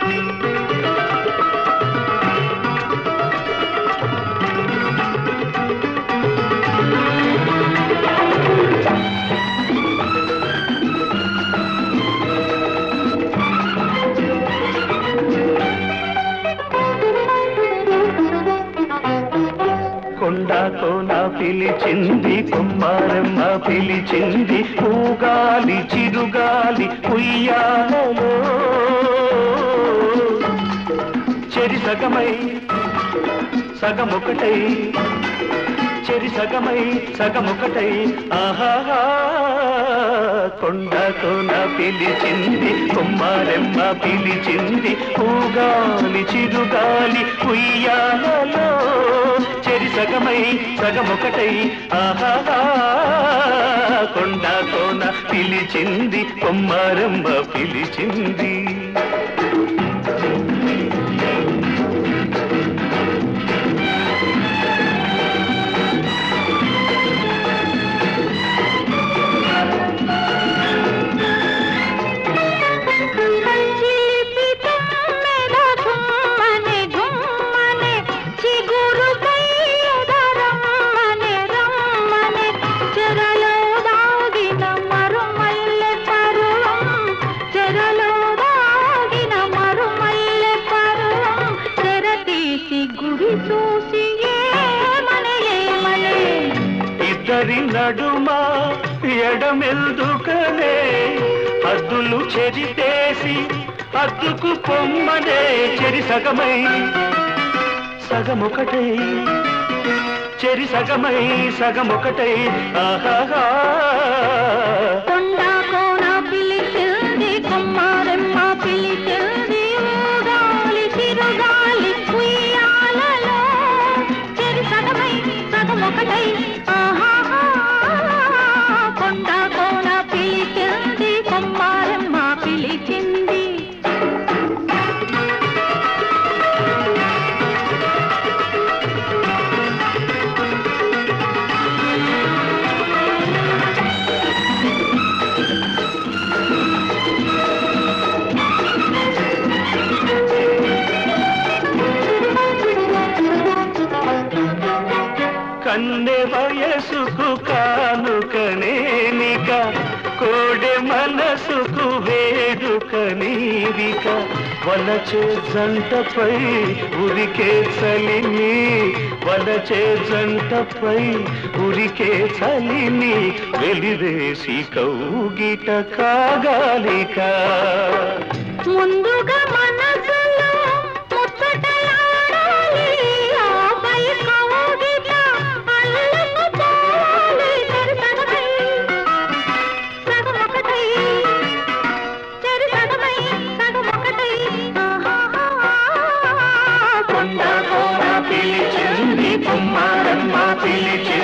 కొండకోన పిలిచింది కుమ్మారమ్మ పిలిచింది ఊగాలి చిరుగాలి ఉయ్యాలలో చెరి సగమై సగమొకటై చెరి సగమై సగమొకటై ఆహాహా కొండకోన పిలిచింది కుమ్మారమ్మ పిలిచింది ఊగాలి చిరుగాలి ఉయ్యాలలో చెరి సగమై సగమొకటై ఆహాహా కొండకోన పిలిచింది కుమ్మారమ్మ పిలిచింది ఇద్దరి నడుమా ఎడమెల్దుకనే హద్దులు చెరితేసి హద్దుకు పొమ్మనే చెరి సగమై సగమొకటై చెరి సగమై సగమొకటై ఆహాహా కొండకోన పిలిచింది కుమ్మారమ్మ పిలిచింది ఊగాలి చిరుగాలి ఉయ్యాలలో చెరి సగమై సగమొకటై ఆహాహా కొండకోన పిలిచింది కుమ్మారమ్మ పిలిచింది కన్నె వయసుకు కానుకనేనిక కోడె మనసుకు వేడుకనీవిక వలచే జంటపై ఉరికే చలిని వలచే జంటపై ఉరికే చలిని వెలివేసి కౌగిట కాగాలిక ముందుగా మనసులో ముచ్చటలాడాలి ఆపై కౌగిట అల్లుకుపోవాలి చెరి సగమై సగమొకటై చెరి సగమై సగమొకటై ఆహాహా కొండకోన పిలిచింది కుమ్మారమ్మ పిలిచింది